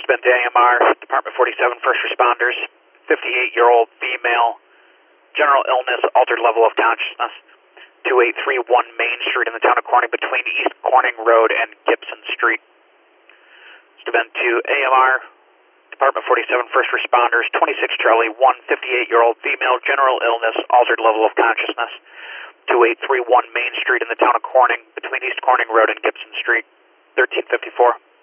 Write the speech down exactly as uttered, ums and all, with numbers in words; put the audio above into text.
Spent A M R, Department forty-seven, first responders, fifty-eight-year-old female, general illness, altered level of consciousness, two eight three one Main Street in the town of Corning between East Corning Road and Gibson Street. Spent to A M R, Department forty-seven, first responders, twenty-six Charlie one, fifty-eight-year-old female, general illness, altered level of consciousness, two eight three one Main Street in the town of Corning between East Corning Road and Gibson Street, thirteen fifty-four.